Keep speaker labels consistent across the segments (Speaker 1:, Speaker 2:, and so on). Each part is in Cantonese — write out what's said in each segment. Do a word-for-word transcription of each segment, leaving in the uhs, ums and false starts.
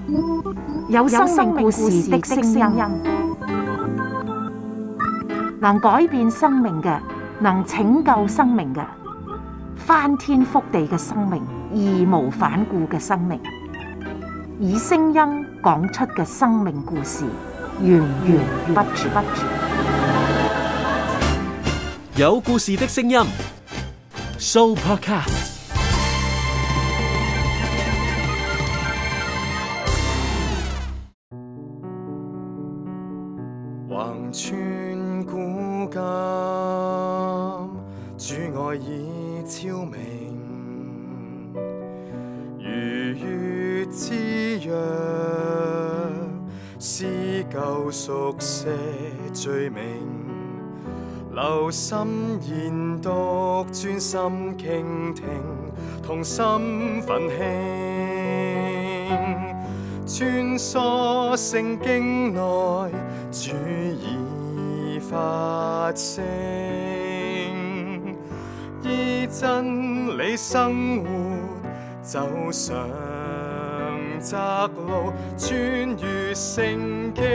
Speaker 1: 有生命故事的聲音，能改變生命嘅，能拯救生命嘅，翻天覆地嘅生命，義無反顧嘅生命，以聲音講出嘅生命故事，源源不絕。
Speaker 2: 有故事的聲音 ，Sooopodcast。
Speaker 3: 橫穿古今，主愛已超明，如月之約，撕舊熟寫罪名，留心研讀，專心傾聽，同心奮興，穿梭聖經內，主已發聲，依真理生活，走上窄路，穿越聖經。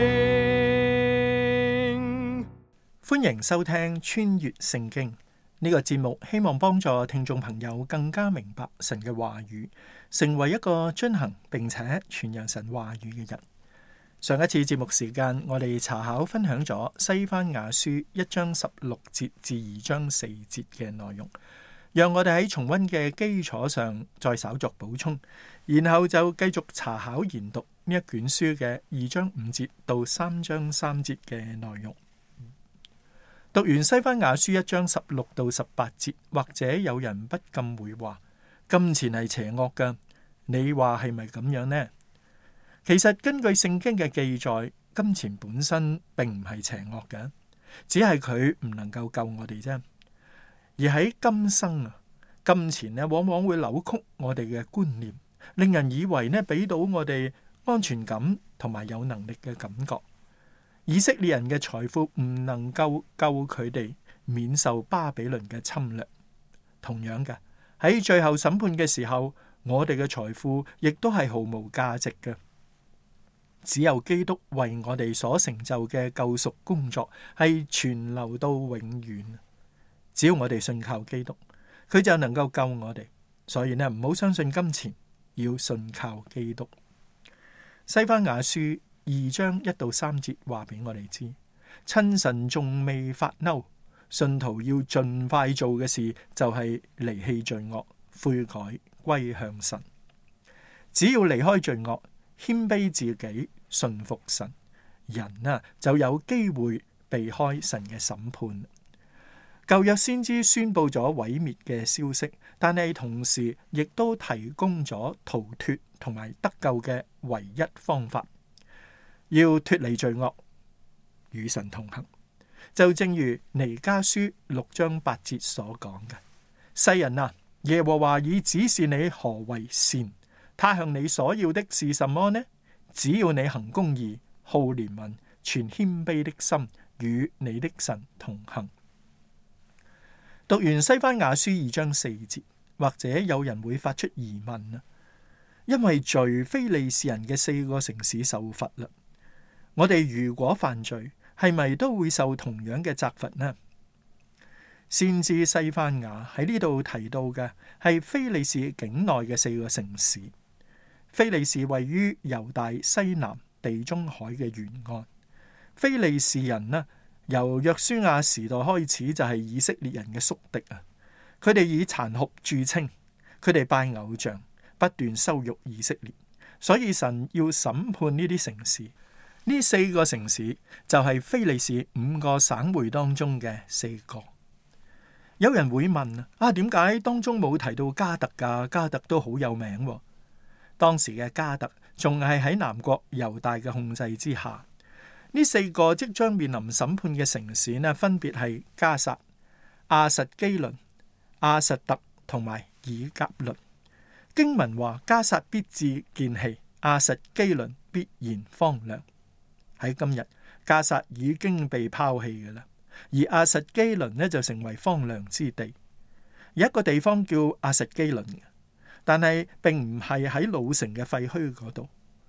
Speaker 4: 歡迎收聽穿越聖經呢個節目，希望幫助聽眾朋友更加明白神嘅話語，成為一個遵行並且傳揚神話語嘅人。上一次節目時間，我哋查考分享咗西番雅書一章十六節至二章四節嘅內容，讓我哋喺重溫嘅基礎上再稍作補充，然後就繼續查考研讀呢一卷書嘅二章五節到三章三節嘅內容。讀完西番雅書一章十六到十八節，或者有人不禁會話：金錢係邪惡㗎，你話係咪咁樣呢？其實根據聖經嘅記載，金錢本身並唔係邪惡嘅，只係佢唔能夠救我哋啫。而喺今生啊，金錢呢往往會扭曲我哋嘅觀念，令人以為呢俾到我哋安全感同埋有能力嘅感覺。以色列人嘅財富唔能夠救佢哋免受巴比倫嘅侵略。同樣嘅，喺最後審判嘅時候，我哋嘅財富亦都係毫無價值嘅。只有基督為我哋所成就嘅救贖工作係存留到永遠。只要我哋信靠基督，佢就能夠救我哋。所以呢，唔好相信金錢，要信靠基督。西番雅書二章一到三節話俾我哋知，趁神仲未發嬲，信徒要盡快做嘅事就係離棄罪惡，悔改歸向神。只要離開罪惡，謙卑自己，順服神，人啊就有機會避開神嘅審判。舊約先知宣布咗毀滅嘅消息，但係同時亦都提供咗逃脫同埋得救嘅唯一方法。要脫離罪惡，與神同行，就正如彌迦書六章八節所講嘅：世人啊，耶和華已指示你何為善，他向你所要的是什麼呢？只要你行公義，好憐憫，存謙卑的心，與你的神同行。讀完西番雅書二章四節，或者有人會發出疑問啊，因為罪，非利士人嘅四個城市受罰啦。我哋如果犯罪，係咪都會受同樣嘅責罰呢？先知西番雅喺呢度提到嘅係非利士境內嘅四個城市。非利士位於猶大西南地中海嘅沿岸。非利士人呢，由約書亞時代開始就係以色列人嘅宿敵啊！佢哋以殘酷著稱，佢哋拜偶像，不斷羞辱以色列，所以神要審判呢啲城市。呢四個城市就係非利士五個省會當中嘅四個。有人會問啊，點解當中冇提到加特噶？加特都好有名喎。當時嘅加特仲係喺南國猶大嘅控制之下。呢四個即將面臨審判嘅城市呢，分別係加撒、亞實基倫、亞實突同埋以革倫。經文話：加撒必致見棄，亞實基倫必然荒涼。喺今日，加撒已經被拋棄嘅啦，而亞實基倫呢就成為荒涼之地。有一個地方叫亞實基倫，但係並唔係喺老城嘅廢墟嗰度。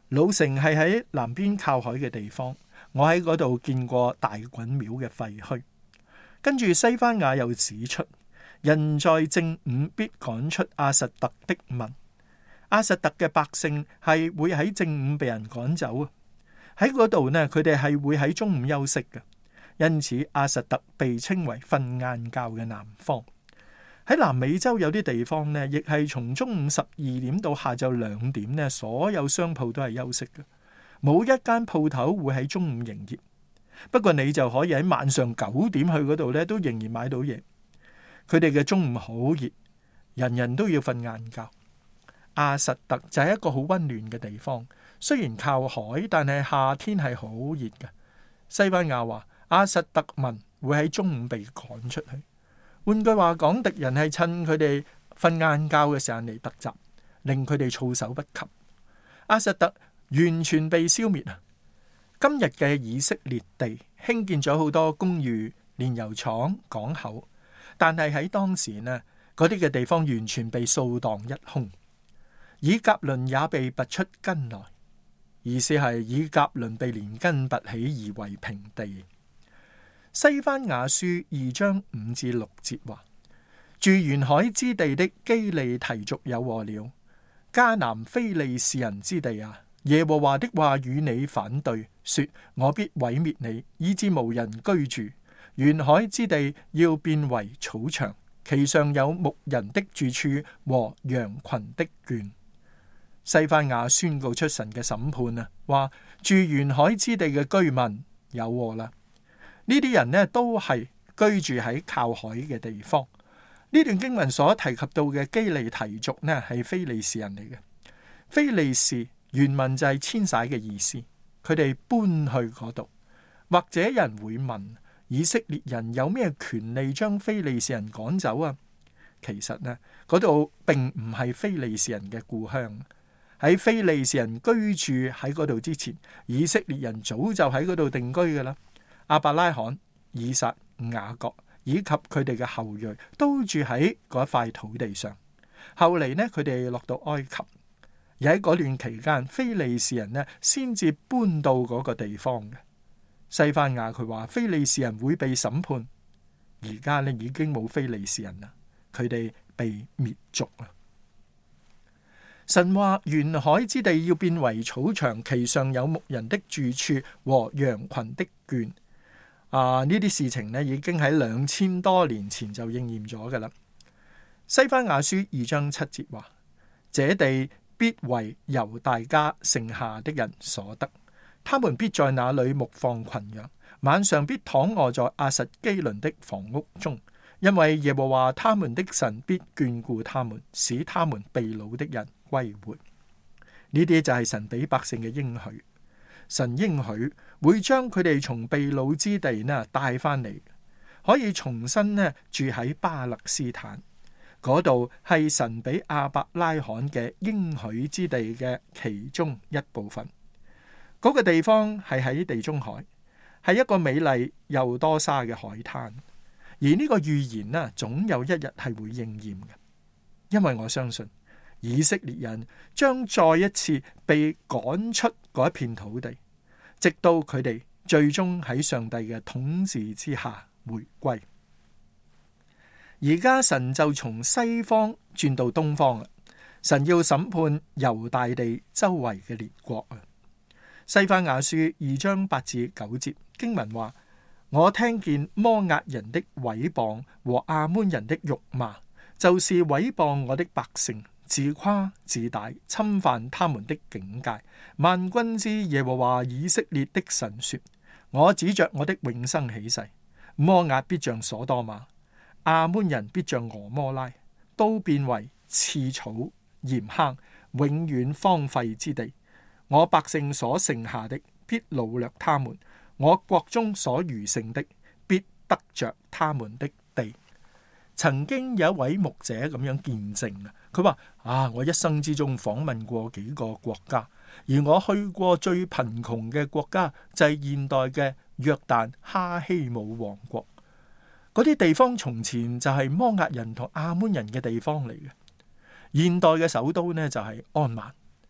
Speaker 4: 老城係喺南邊靠海嘅地方，我喺嗰度見過大袞廟嘅廢墟。跟住西番雅又指出，人在正午必趕出亞實突的民。亞實突嘅百姓係會喺正午被人趕走啊。喺嗰度呢，佢哋係會喺中午休息嘅，因此亞實突被稱為瞓晏覺嘅南方。喺南美洲有啲地方呢，亦係從中午十二點到下晝兩點呢，所有商鋪都係休息嘅，冇一間鋪頭會喺中午營業。不過你就可以喺晚上九點去嗰度呢，都仍然買到嘢。佢哋嘅中午好熱，人人都要瞓晏覺。亞實突就係一個好溫暖嘅地方，雖然靠海，但係夏天係好熱嘅。西番雅話亞實突民會喺中午被趕出去。換句話講，敵人係趁佢哋瞓晏覺嘅時間嚟突襲，令佢哋措手不及。亞實突完全被消滅啊！今日嘅以色列地興建咗好多公寓、煉油廠、港口，但係喺當時呢，嗰啲嘅地方完全被掃蕩一空。以革倫也被拔出根來，意思係以革倫被連根拔起而為平地。西番雅書二章五至六節話：住沿海之地的基利提族有禍了，迦南非利士人之地啊！耶和華的話與你反對，說：我必毀滅你，以致無人居住。沿海之地要變為草場，其上有牧人的住處和羊群的圈。西番雅宣告出神嘅審判啊，話住沿海之地嘅居民有禍啦。呢啲人呢都係居住喺靠海嘅地方。呢段經文所提及到嘅基利提族呢係非利士人嚟嘅。非利士原文就係遷徙嘅意思，佢哋搬去嗰度。或者有人會問，以色列人有咩權利將非利士人趕走啊？其實呢，嗰度並唔係非利士人嘅故鄉。喺非利士人居住喺嗰度之前，以色列人早就喺嗰度定居㗎喇。亞伯拉罕、以撒、雅各以及佢哋嘅後裔都住喺嗰一塊土地上。後嚟呢，佢哋落到埃及，而喺嗰段期間，非利士人呢先至搬到嗰個地方嘅。西番雅佢話非利士人會被審判，而家呢已經冇非利士人啦，佢哋被滅族啦。神話沿海之地要變為草場，其上有牧人的住處和羊群的圈。啊！呢啲事情呢已經喺兩千多年前就應驗咗㗎喇。西番雅書二章七節話：這地必為猶大家剩下的人所得，他們必在那裏牧放群羊，晚上必躺臥在亞實基倫的房屋中，因為耶和華他們的神必眷顧他們，使他們被擄的人歸回。呢啲就係神俾百姓嘅應許。神應許會將佢哋從被擄之地呢帶翻嚟，可以重新呢住喺巴勒斯坦嗰度，係神俾亞伯拉罕嘅應許之地嘅其中一部分。嗰、那個地方係喺地中海，係一個美麗又多沙嘅海灘。而呢個預言呢，總有一日係會應驗嘅，因為我相信以色列人將再一次被趕出嗰一片土地，直到佢哋最終喺上帝嘅統治之下回歸。而家神就從西方轉到東方啦，神要審判猶大地周圍嘅列國啊。西番雅書二章八至九節經文話：我聽見摩押人的毀謗和亞捫人的辱罵，就是毀謗我的百姓，自誇自大，侵犯他們的境界。萬軍之耶和華以色列的神說：我指着我的永生起誓，摩押必像所多瑪，亞捫人必像俄摩拉，都變為刺草鹽坑，永遠荒廢之地。我百姓所剩下的必擄掠他們，我國中所餘剩的必得着他們的地。曾經有一位牧者咁樣見證啊，佢話啊，我一生之中訪問過幾個國家，而我去過最貧窮嘅國家就係現代嘅約旦哈希姆王國。嗰啲地方從前就係摩押人同亞捫人嘅地方嚟嘅。現代嘅首都呢就係安曼。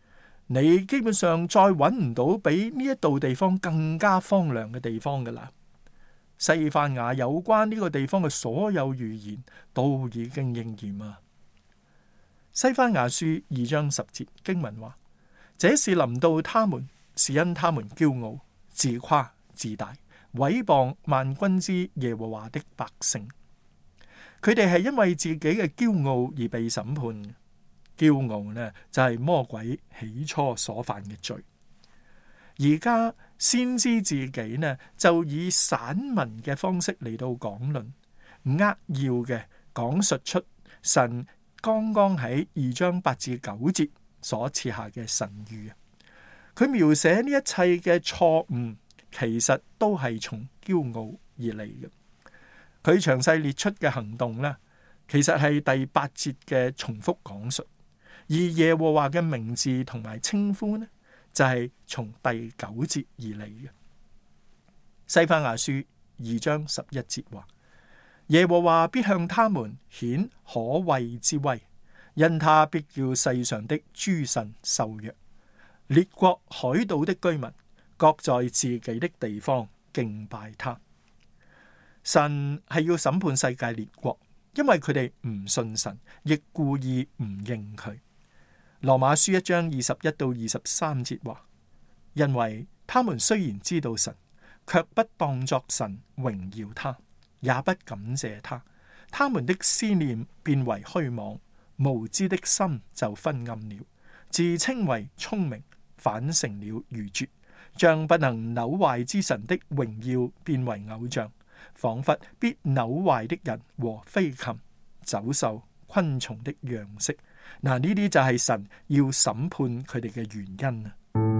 Speaker 4: 你基本上再揾唔到比呢一度地方更加荒涼嘅地方噶啦。西番雅有關呢個地方嘅所有預言都已經應驗啊。西番雅書二章十節經文話：這事臨到他們，是因他們驕傲、自誇、自大，毀謗萬軍之耶和華的百姓。佢哋係因為自己嘅驕傲而被審判。驕傲呢就係魔鬼起初所犯嘅罪。而家先知自己呢就以散文嘅方式嚟到講論，扼要嘅講述出神剛剛喺二章八至九節所設下嘅神諭。佢描寫呢一切嘅錯誤，其實都係從驕傲而嚟嘅。佢詳細列出嘅行動呢，其實係第八節嘅重複講述。而耶和華嘅名字同埋稱呼呢，就係從第九節而嚟嘅。西番雅書二章十一節話：耶和華必向他們顯可畏之威，因他必叫世上的諸神受辱，列國海島的居民各在自己的地方敬拜他。神係要審判世界列國，因為佢哋唔信神，亦故意唔認佢。羅馬書一章二十一到二十三節話：因為他們雖然知道神，卻不當作神榮耀他，也不感謝他，他們的思念變為虛妄，無知的心就昏暗了，自稱為聰明，反成了愚拙，將不能朽壞之神的榮耀變為偶像，仿佛必朽壞的人和飛禽、走獸、昆蟲的樣式。嗱，呢啲就係神要審判佢哋嘅原因啊！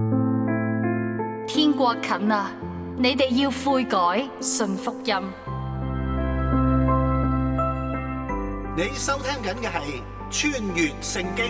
Speaker 5: 天國近啦，你哋要悔改，信福音。
Speaker 6: 你收聽緊嘅係《穿越聖經》。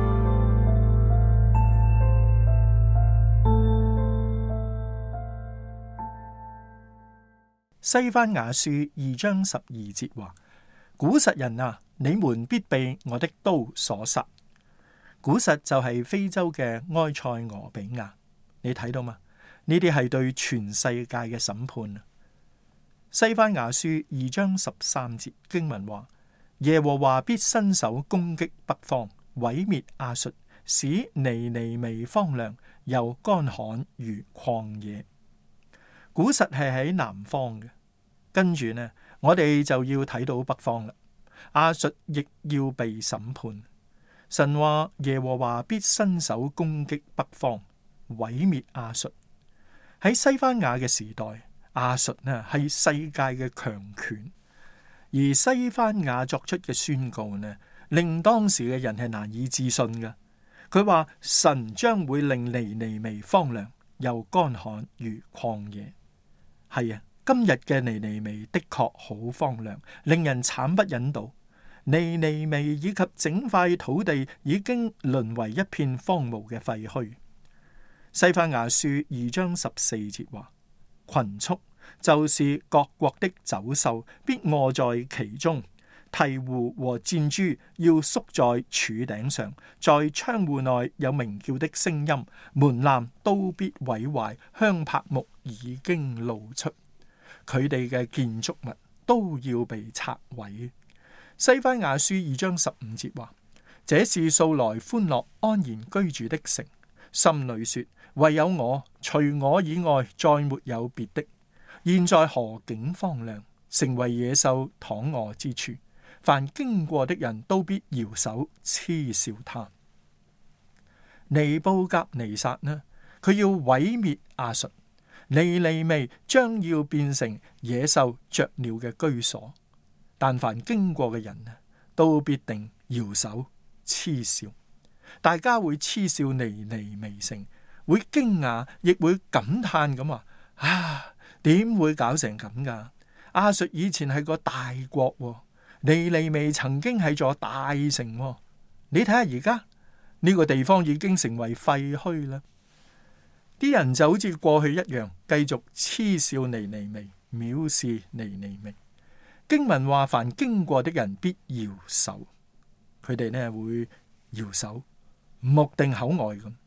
Speaker 4: 西番雅書二章十二節話：古實人啊，你們必被我的刀所殺。古實就係非洲嘅埃塞俄比亞，你睇到嗎？呢啲係對全世界嘅審判。西番雅書二章十三節經文話：耶和華必伸手攻擊北方，毀滅亞述，使尼尼微荒涼，又乾旱如曠野。古實係喺南方嘅，跟住呢，我哋就要睇到北方啦。亞述亦要被審判。神話耶和華必伸手攻擊北方，毀滅亞述。喺西番雅嘅時代，亞述呢係世界嘅強權，而西番雅作出嘅宣告呢，令當時嘅人係難以置信嘅。佢話神將會令尼尼微荒涼，又乾旱如曠野。係啊，今日嘅尼尼微的確好荒涼，令人慘不忍睹。尼尼微以及整塊土地已經淪為一片荒蕪嘅廢墟。西番雅書二章十四節話：群畜就是各國的走獸，必臥在其中；鵜鶘和箭豬要宿在柱頂上，在窗戶內有鳴叫的聲音，門檻都必毀壞，香柏木已經露出，佢哋嘅建築物都要被拆毀。西番雅書二章十五節話：這是素來歡樂安然居住的城，心裏說唯有我，除我以外再沒有別的。現在何竟荒涼，成為野獸躺臥之處，凡經過的人都必搖手嗤笑他。尼布甲尼撒呢，佢要毀滅亞述，尼尼微將要變成野獸雀鳥嘅居所。但凡經過嘅人都必定搖手嗤笑，大家會嗤笑尼尼微城，會驚訝，亦會感嘆咁話：啊，點會搞成咁噶？亞述以前係個大國，尼尼微曾經係座大城，你睇下而家呢個地方已經成為廢墟啦。啲人就好似過去一樣，繼續嗤笑尼尼微，藐視尼尼微。經文話：凡經過的人必搖手，佢哋呢會搖手，目定口呆咁，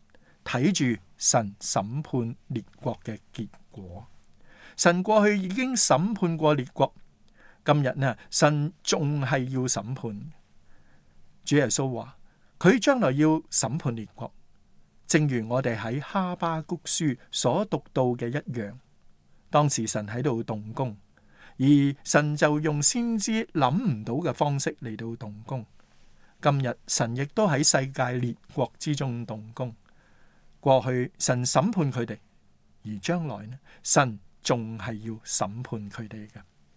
Speaker 4: 睇住神審判列國嘅結果。神過去已經審判過列國，今日呢，神仲係要審判。主耶穌話佢將來要審判列國，正如我哋喺哈巴谷書所讀到嘅一樣。當時神喺度動工，而神就用先知諗唔到嘅方式嚟到動工。今日神亦都喺世界列國之中動工。過去神審判佢哋，而將來呢，神仲係要審判佢哋嘅。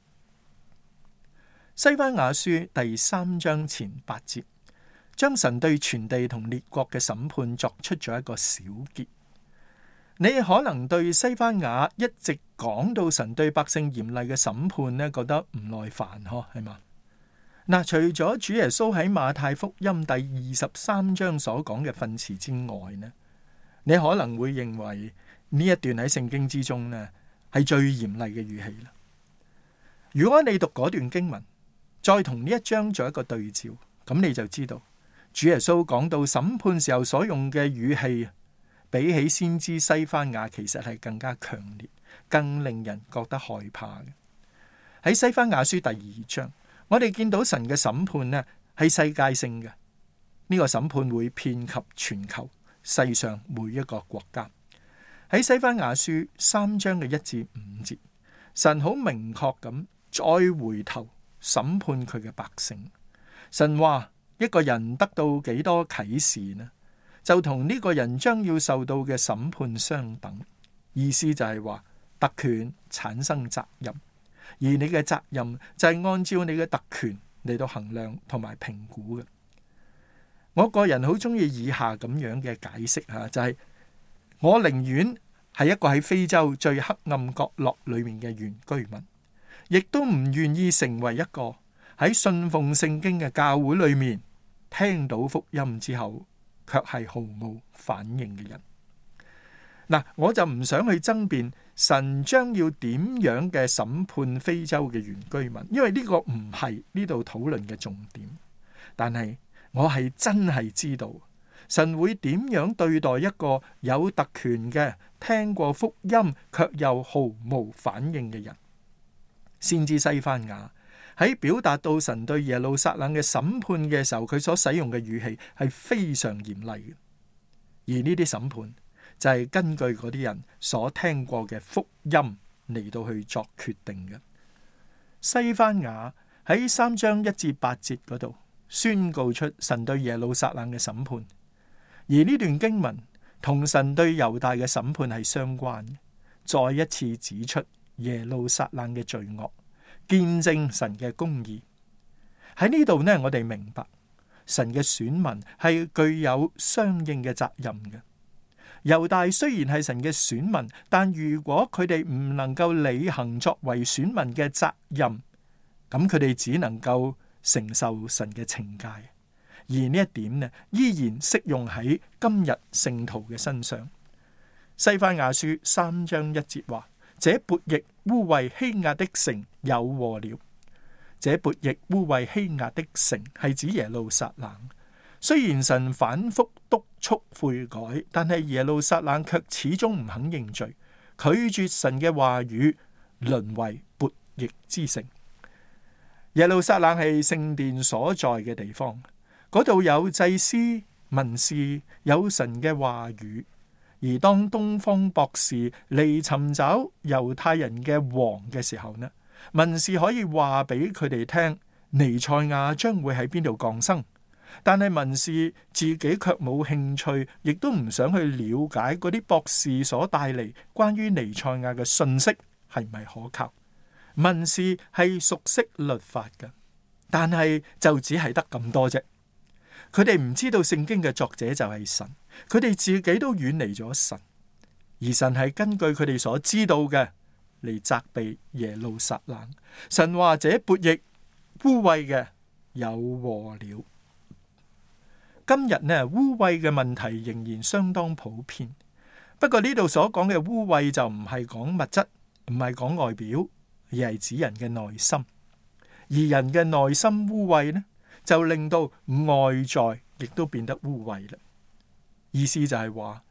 Speaker 4: 西番雅書第三章前八節，將神對全地同列國嘅審判作出咗一個小結。你可能對西番雅一直講到神對百姓嚴厲嘅審判呢，覺得唔耐煩嗬，係嘛？嗱，除咗主耶穌喺馬太福音第二十三章所講嘅訓詞之外呢，你可能會認為呢一段喺聖經之中呢係最嚴厲嘅語氣啦。如果你讀嗰段經文，再同呢一章做一個對照，咁你就知道主耶穌講到審判時候所用嘅語氣，比起先知西番雅其實係更加強烈，更令人覺得害怕嘅。喺西番雅書第二章，我哋見到神嘅審判呢係世界性嘅，呢個審判會遍及全球世上每一個國家。喺西番雅書三章嘅一至五節，神好明確咁再回頭審判佢嘅百姓。神話一個人得到幾多啟示呢，就同呢個人將要受到嘅審判相等。意思就係話特權產生責任，而你嘅責任就係按照你嘅特權嚟到衡量同埋評估嘅。我個人好中意以下咁樣嘅解釋吓，就係、是、我寧願係一個喺非洲最黑暗角落裏面嘅原居民，亦都唔願意成為一個喺信奉聖經嘅教會裏面聽到福音之後卻係毫無反應嘅人。嗱，我就唔想去爭辯神將要點樣嘅審判非洲嘅原居民，因為呢個唔係呢度討論嘅重點。但係我係真係知道神會點樣對待一個有特權嘅聽過福音卻又毫無反應嘅人。先知西番雅喺表達到神對耶路撒冷嘅審判嘅時候，佢所使用嘅語氣係非常嚴厲嘅，而呢啲審判就係根據嗰啲人所聽過嘅福音嚟到去作決定嘅。西番雅喺三章一至八節嗰度宣告出神對耶路撒冷嘅審判，而呢段經文同神對猶大嘅審判係相關嘅，再一次指出耶路撒冷嘅罪惡，見證神嘅公義。喺呢度呢，我哋明白神嘅選民係具有相應嘅責任嘅。猶大雖然係神嘅選民，但如果佢哋唔能夠履行作為選民嘅責任，咁佢哋只能夠承受神嘅懲戒。而呢一點呢，依然適用喺今日聖徒嘅身上。西番雅書三章一節話：這悖逆污穢欺壓的城有禍了。這悖逆污穢欺壓的城係指耶路撒冷。雖然神反覆督促悔改，但係耶路撒冷卻始終唔肯認罪，拒絕神嘅話語，淪為悖逆之城。耶路撒冷係聖殿所在嘅地方，嗰度有祭司、文士，有神嘅話語。而當東方博士嚟尋找猶太人嘅王嘅時候呢，文士可以話俾佢哋聽，彌賽亞將會喺邊度降生。但係文士自己卻冇興趣，亦都唔想去了解嗰啲博士所帶嚟關於彌賽亞嘅信息係咪可靠。文士係熟悉律法嘅，但係就只係得咁多啫。佢哋唔知道聖經嘅作者就係神，佢哋自己都遠離咗神，而神係根據佢哋所知道嘅嚟責備耶路撒冷。神話這悖逆污穢嘅有禍了。今日呢，污穢嘅問題仍然相當普遍。不過呢度所講嘅污穢就唔係講物質，唔係講外表，而係指人嘅內心。而人嘅內心污穢呢，就令到外在亦都變得污穢啦。意思就係話，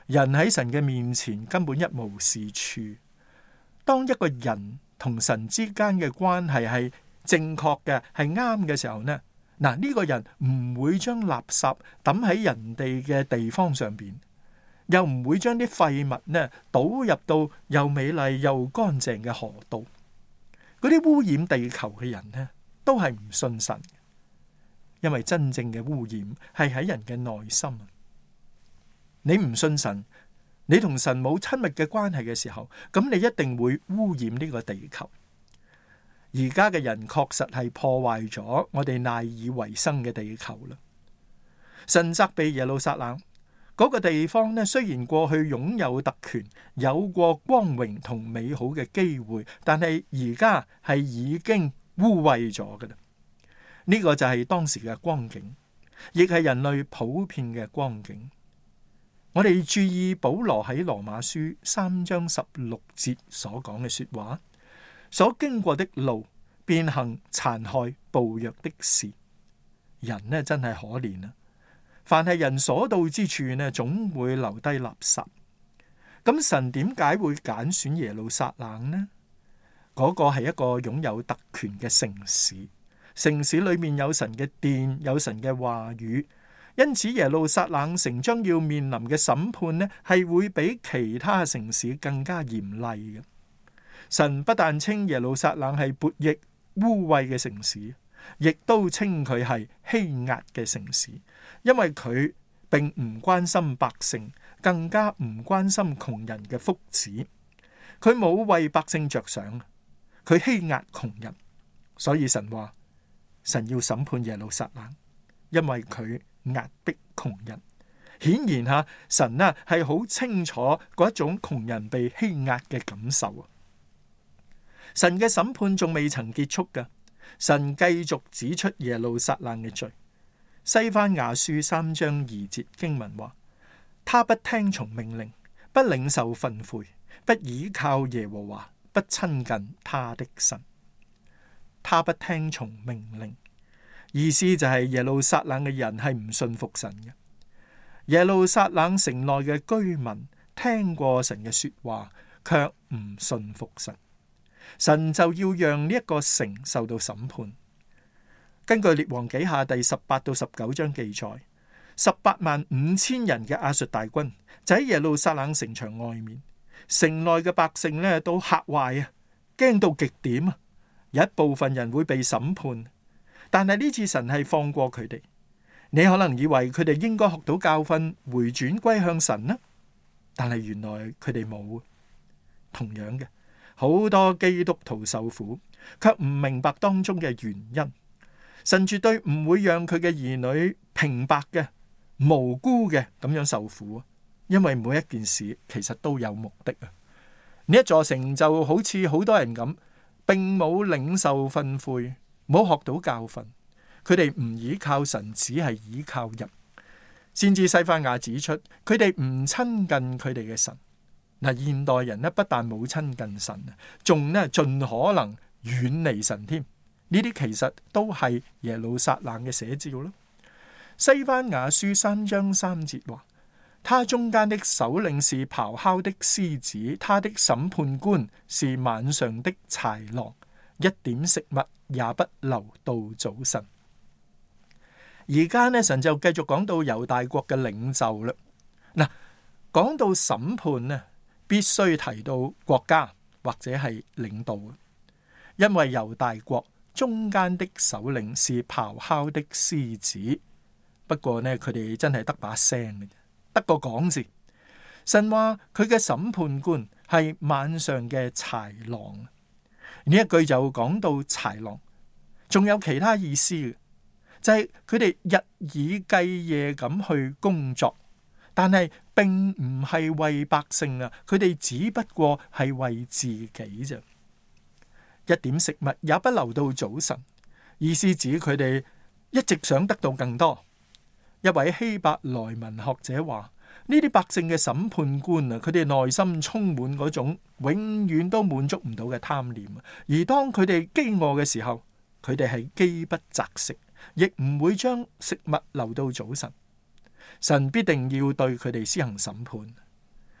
Speaker 4: 人喺神嘅面前根本一無是處。當一個人同神之間嘅關係係正確嘅，係啱嘅時候呢，嗱，呢個人唔會將垃圾抌喺人哋嘅地方上邊，又唔會將啲廢物呢倒入到又美麗又乾淨嘅河道。嗰啲污染地球嘅人呢，都係唔信神，因為真正嘅污染係喺人嘅內心。你唔信神，你同神冇親密嘅關係嘅時候，咁你一定會污染呢個地球。而家嘅人確實係破壞咗我哋賴以為生嘅地球啦。神責備耶路撒冷嗰個地方呢，雖然過去擁有特權，有過光榮同美好嘅機會，但係而家係已經污穢咗㗎啦。呢個就係當時嘅光景，亦係人類普遍嘅光景。我哋注意保羅喺羅馬書三章十六節所講嘅說話，所經過的路，便行殘害暴虐的事。人呢，真係可憐啊！凡係人所到之處呢，總會留低垃圾。咁神點解會揀選耶路撒冷呢？嗰個係一個擁有特權嘅城市，城市裏面有神嘅殿，有神嘅話語。因此耶路撒冷城將要面臨嘅審判呢，係會比其他城市更加嚴厲嘅。神不但稱耶路撒冷係悖逆污穢嘅城市，亦都稱佢係欺壓嘅城市，因為佢並唔關心百姓，更加唔關心窮人嘅福祉。佢冇為百姓着想，佢欺壓窮人。所以神話，神要審判耶路撒冷，因為佢壓迫窮人。顯然吓，神啊係好清楚嗰一種窮人被欺壓嘅感受啊。神嘅審判仲未曾結束噶，神繼續指出耶路撒冷嘅罪。西番雅書三章二節經文話：他不聽從命令，不領受訓誨，不倚靠耶和華，不親近他的神。他不聽從命令，意思就係耶路撒冷嘅人係唔信服神嘅。耶路撒冷城內嘅居民聽過神嘅說話，卻唔信服神。神就要讓呢一個城受到審判。根據列王紀下第十八到十九章記載，十八萬五千人嘅亞述大軍就喺耶路撒冷城牆外面，城內嘅百姓呢都嚇壞啊，驚到極點啊！有一部分人會被審判，但係呢次神係放過佢哋。你可能以為佢哋應該學到教訓，回轉歸向神呢，但係原來佢哋冇。同樣嘅，好多基督徒受苦，卻唔明白當中嘅原因。神絕對唔會讓佢嘅兒女平白嘅、無辜嘅咁樣受苦，因為每一件事其實都有目的啊！呢一座城就好似好多人咁，並冇領受訓誨，冇學到教訓，佢哋唔依靠神，只係依靠人。先至西番雅指出，佢哋唔親近佢哋嘅神。嗱，現代人呢，不但冇親近神啊，仲呢盡可能遠離神添。呢啲其實都係耶路撒冷嘅寫照咯。西番雅書三章三節話：他中間的首領是咆哮的獅子，他的審判官是晚上的豺狼，一點食物也不留到早晨。而家呢，神就繼續講到猶大國嘅領袖啦。嗱，講到審判呢，必須提到國家或者係領導，因為猶大國中間的首領是咆哮的獅子。不過呢，佢哋真係得把聲嘅，得個講字。神話佢嘅審判官係晚上嘅豺狼。呢一句就講到豺狼，仲有其他意思嘅，就係佢哋日以繼夜咁去工作，但係並唔係為百姓啊，佢哋只不過係為自己啫。一點食物也不留到早晨，意思指佢哋一直想得到更多。一位希伯來文學者話：呢啲百姓嘅審判官啊，佢哋內心充滿嗰種永遠都滿足唔到嘅貪念，而當佢哋飢餓嘅時候，佢哋係飢不擇食，亦唔會將食物留到早晨。神必定要對佢哋施行審判。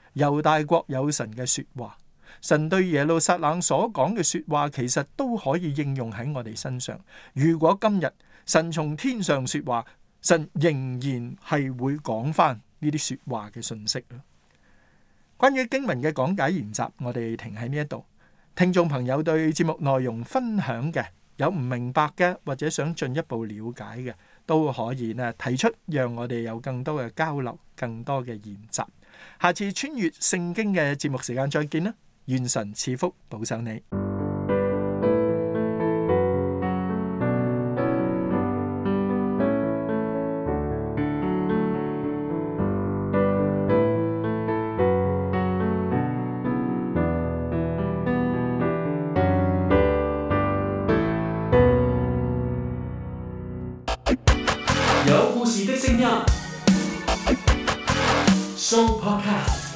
Speaker 4: 猶大國有神嘅說話，神對耶路撒冷所講嘅說話，其實都可以應用喺我哋身上。如果今日神從天上說話，神仍然係會講翻呢啲說話嘅信息。關於經文嘅講解研習，我哋停喺呢一度。聽眾朋友對節目內容分享嘅，有唔明白嘅，或者想進一步了解嘅，都可以呢提出，讓我哋有更多嘅交流，更多嘅研習。下次穿越聖經嘅節目時間再見啦！願神賜福保守你。
Speaker 2: 有故事的聲音，Show Podcast。